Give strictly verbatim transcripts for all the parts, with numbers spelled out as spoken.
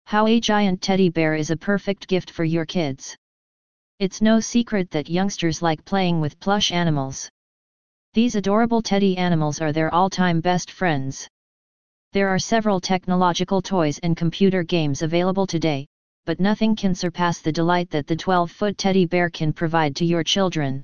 How a giant teddy bear is a perfect gift for your kids. It's no secret that youngsters like playing with plush animals. These adorable teddy animals are their all-time best friends. There are several technological toys and computer games available today, but nothing can surpass the delight that the twelve-foot teddy bear can provide to your children.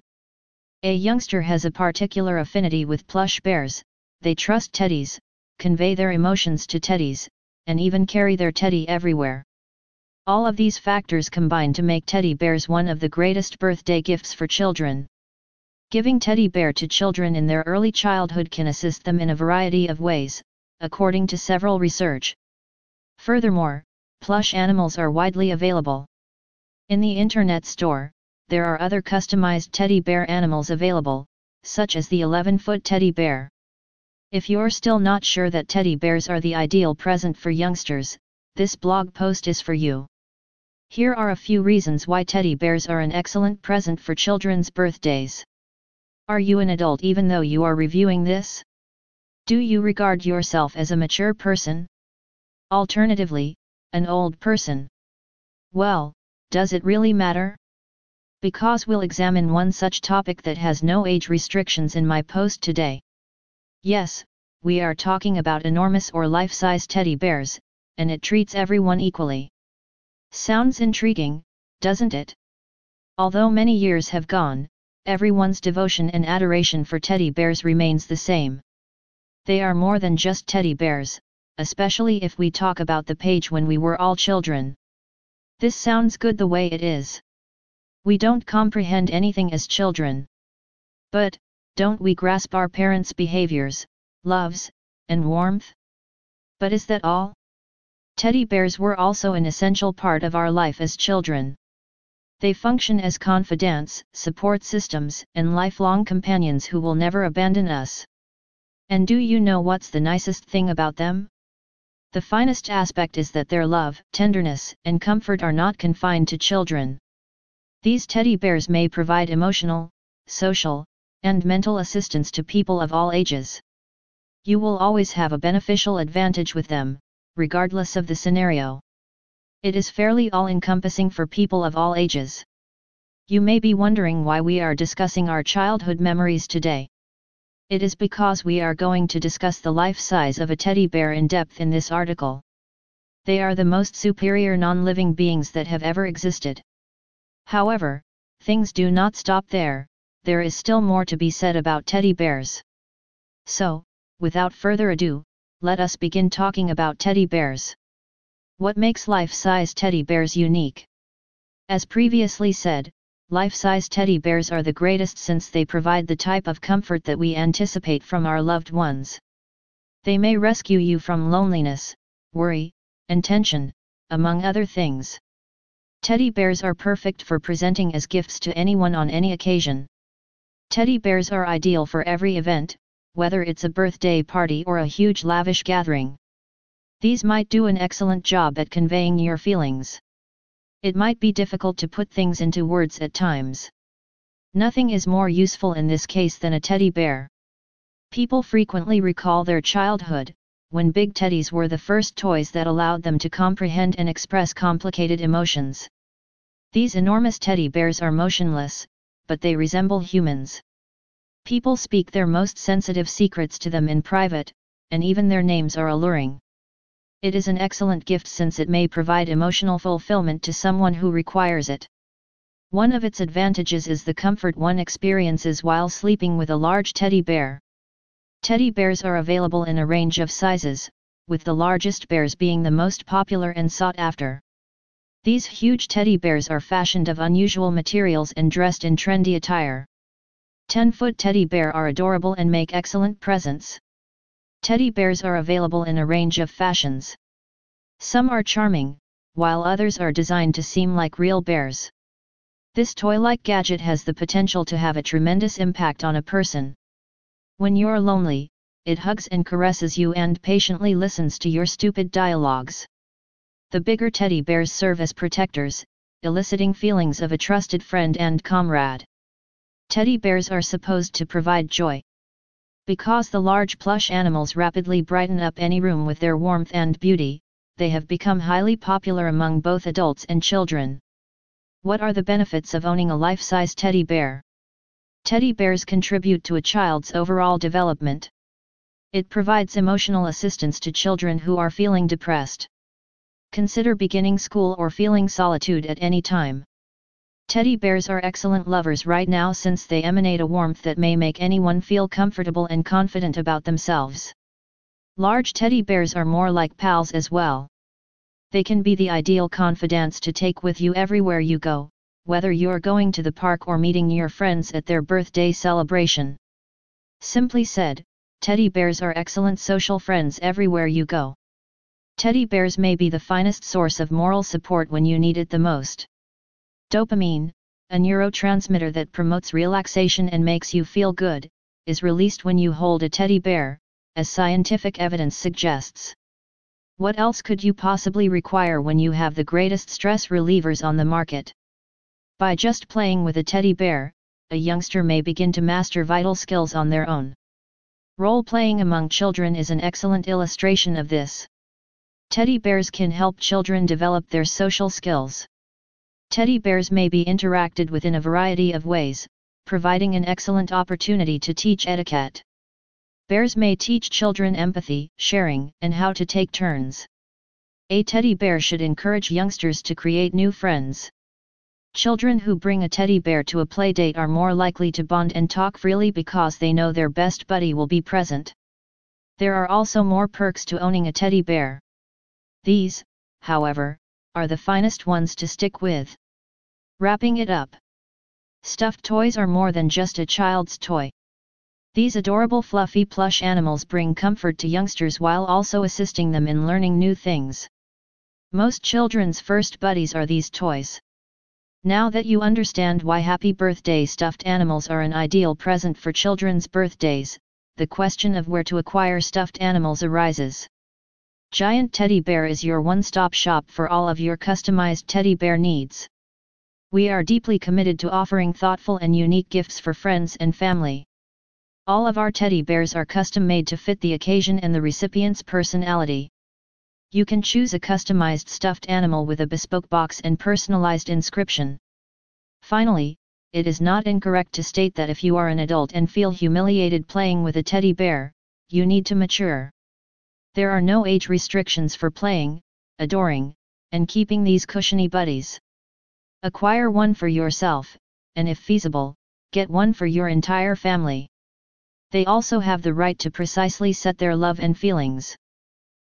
A youngster has a particular affinity with plush bears, they trust teddies, convey their emotions to teddies, and even carry their teddy everywhere. All of these factors combine to make teddy bears one of the greatest birthday gifts for children. Giving teddy bear to children in their early childhood can assist them in a variety of ways, according to several research. Furthermore, plush animals are widely available. In the internet store, there are other customized teddy bear animals available, such as the eleven-foot teddy bear. If you're still not sure that teddy bears are the ideal present for youngsters, this blog post is for you. Here are a few reasons why teddy bears are an excellent present for children's birthdays. Are you an adult even though you are reviewing this? Do you regard yourself as a mature person? Alternatively, an old person? Well, does it really matter? Because we'll examine one such topic that has no age restrictions in my post today. Yes, we are talking about enormous or life-size teddy bears, and it treats everyone equally. Sounds intriguing, doesn't it? Although many years have gone, everyone's devotion and adoration for teddy bears remains the same. They are more than just teddy bears, especially if we talk about the page when we were all children. This sounds good the way it is. We don't comprehend anything as children. But, don't we grasp our parents' behaviors, loves, and warmth? But is that all? Teddy bears were also an essential part of our life as children. They function as confidants, support systems, and lifelong companions who will never abandon us. And do you know what's the nicest thing about them? The finest aspect is that their love, tenderness, and comfort are not confined to children. These teddy bears may provide emotional, social, and mental assistance to people of all ages. You will always have a beneficial advantage with them, regardless of the scenario. It is fairly all-encompassing for people of all ages. You may be wondering why we are discussing our childhood memories today. It is because we are going to discuss the life size of a teddy bear in depth in this article. They are the most superior non-living beings that have ever existed. However, things do not stop there, there is still more to be said about teddy bears. So, without further ado, let us begin talking about teddy bears. What makes life-size teddy bears unique? As previously said, life-size teddy bears are the greatest since they provide the type of comfort that we anticipate from our loved ones. They may rescue you from loneliness, worry, and tension, among other things. Teddy bears are perfect for presenting as gifts to anyone on any occasion. Teddy bears are ideal for every event, whether it's a birthday party or a huge lavish gathering. These might do an excellent job at conveying your feelings. It might be difficult to put things into words at times. Nothing is more useful in this case than a teddy bear. People frequently recall their childhood, when big teddies were the first toys that allowed them to comprehend and express complicated emotions. These enormous teddy bears are motionless, but they resemble humans. People speak their most sensitive secrets to them in private, and even their names are alluring. It is an excellent gift since it may provide emotional fulfillment to someone who requires it. One of its advantages is the comfort one experiences while sleeping with a large teddy bear. Teddy bears are available in a range of sizes, with the largest bears being the most popular and sought after. These huge teddy bears are fashioned of unusual materials and dressed in trendy attire. ten-foot teddy bear are adorable and make excellent presents. Teddy bears are available in a range of fashions. Some are charming, while others are designed to seem like real bears. This toy-like gadget has the potential to have a tremendous impact on a person. When you're lonely, it hugs and caresses you and patiently listens to your stupid dialogues. The bigger teddy bears serve as protectors, eliciting feelings of a trusted friend and comrade. Teddy bears are supposed to provide joy. Because the large plush animals rapidly brighten up any room with their warmth and beauty, they have become highly popular among both adults and children. What are the benefits of owning a life-size teddy bear? Teddy bears contribute to a child's overall development. It provides emotional assistance to children who are feeling depressed. Consider beginning school or feeling solitude at any time. Teddy bears are excellent lovers right now since they emanate a warmth that may make anyone feel comfortable and confident about themselves. Large teddy bears are more like pals as well. They can be the ideal confidants to take with you everywhere you go, whether you're going to the park or meeting your friends at their birthday celebration. Simply said, teddy bears are excellent social friends everywhere you go. Teddy bears may be the finest source of moral support when you need it the most. Dopamine, a neurotransmitter that promotes relaxation and makes you feel good, is released when you hold a teddy bear, as scientific evidence suggests. What else could you possibly require when you have the greatest stress relievers on the market? By just playing with a teddy bear, a youngster may begin to master vital skills on their own. Role-playing among children is an excellent illustration of this. Teddy bears can help children develop their social skills. Teddy bears may be interacted with in a variety of ways, providing an excellent opportunity to teach etiquette. Bears may teach children empathy, sharing, and how to take turns. A teddy bear should encourage youngsters to create new friends. Children who bring a teddy bear to a play date are more likely to bond and talk freely because they know their best buddy will be present. There are also more perks to owning a teddy bear. These, however, are the finest ones to stick with. Wrapping it up. Stuffed toys are more than just a child's toy. These adorable fluffy plush animals bring comfort to youngsters while also assisting them in learning new things. Most children's first buddies are these toys. Now that you understand why happy birthday stuffed animals are an ideal present for children's birthdays, the question of where to acquire stuffed animals arises. Giant Teddy Bear is your one-stop shop for all of your customized teddy bear needs. We are deeply committed to offering thoughtful and unique gifts for friends and family. All of our teddy bears are custom-made to fit the occasion and the recipient's personality. You can choose a customized stuffed animal with a bespoke box and personalized inscription. Finally, it is not incorrect to state that if you are an adult and feel humiliated playing with a teddy bear, you need to mature. There are no age restrictions for playing, adoring, and keeping these cushiony buddies. Acquire one for yourself, and if feasible, get one for your entire family. They also have the right to precisely set their love and feelings.